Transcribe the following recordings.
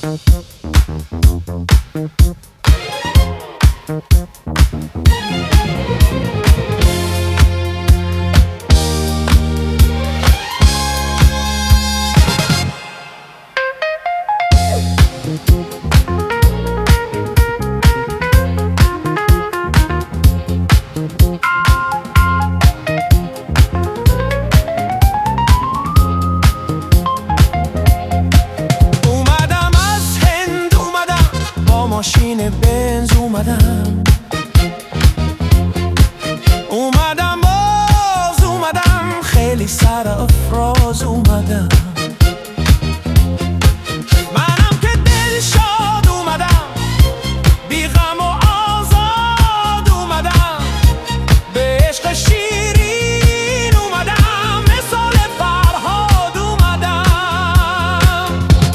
ماشین بنز اومدم باز اومدم خیلی سر افراز اومدم منم که دل شاد اومدم بی غم و آزاد اومدم به عشق شیرین اومدم مثال فرهاد اومدم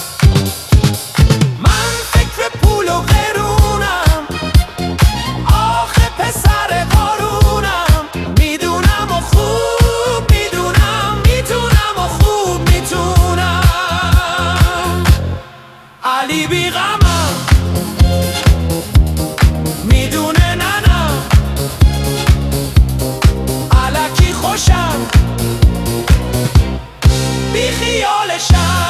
من فکر پول و غرونم آخه پسر قارونم میدونم و خوب میدونم میتونم و خوب میتونم علی بی غمم میدونه ننم الکی خوشم بی خیالشم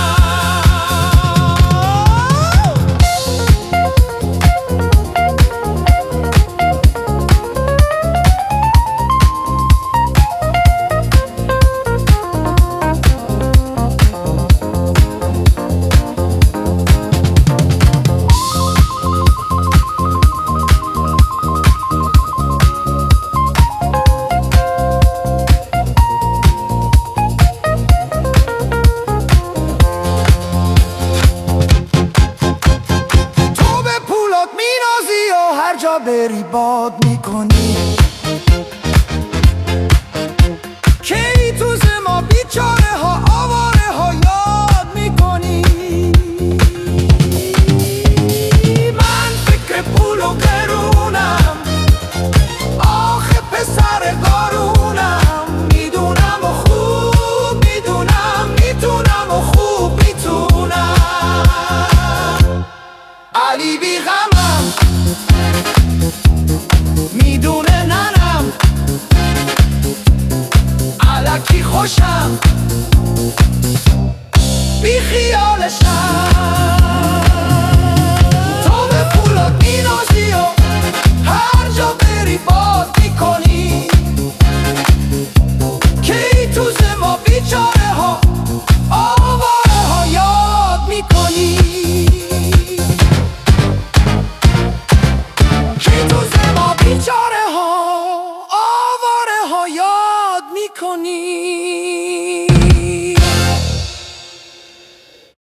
هر جا بری باد میکنی کی تو ما بیچاره ها آواره ها یاد میکنی من فکر پول و قرونم آخه پسر قارونم میدونم و خوب میدونم میتونم و خوب میتونم علی بی غمم میدونه ننم الکی خوشم بی خیالشم